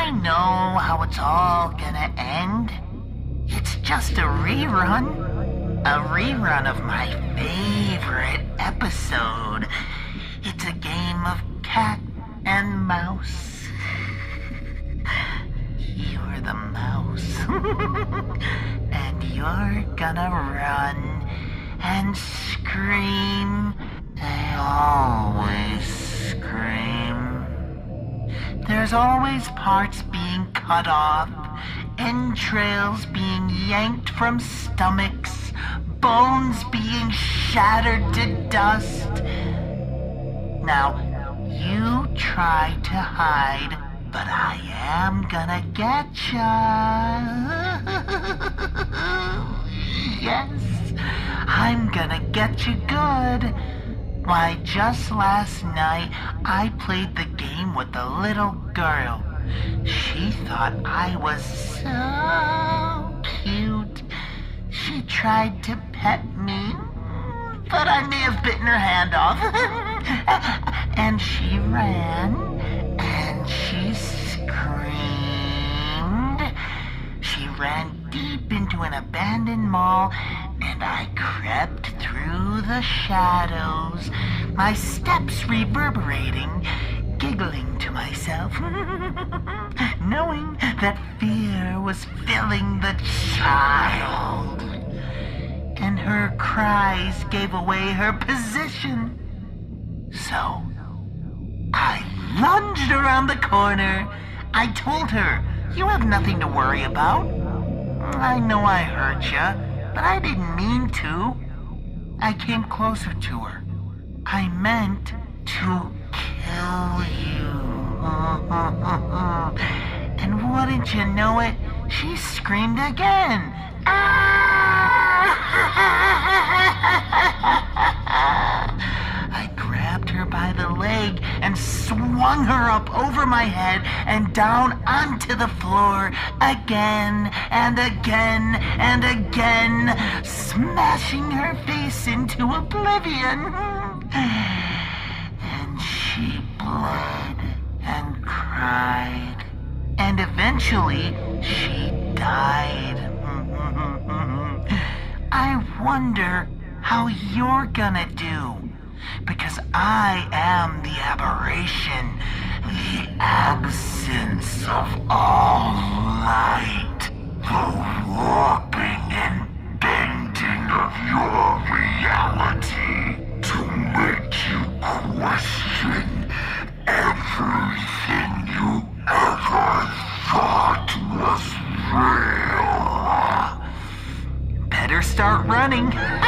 I know how it's all gonna end. It's just a rerun. A rerun of my favorite episode. It's a game of cat and mouse. You're the mouse. And you're gonna run and scream. They always scream. There's always parts being cut off, entrails being yanked from stomachs, bones being shattered to dust. Now, you try to hide, but I am gonna get ya. Yes, I'm gonna get you good. Why, just last night, I played the game with a little girl. She thought I was so cute. She tried to pet me, but I may have bitten her hand off. And she ran, and she screamed. She ran deep into an abandoned mall, and I crept through the shadows, my steps reverberating, giggling to myself, knowing that fear was filling the child. And her cries gave away her position. So, I lunged around the corner. I told her, "You have nothing to worry about. I know I hurt you, but I didn't mean to." I came closer to her. I meant to kill you. And wouldn't you know it, she screamed again. I grabbed her by the leg and swung her up over my head and down onto the floor again and again and again, smashing her face into oblivion. And she bled and cried, and eventually she died. I wonder how you're gonna do, because I am the aberration, the absence of all light, the warping and bending of your reality to make you question everything you ever thought was real. Better start running.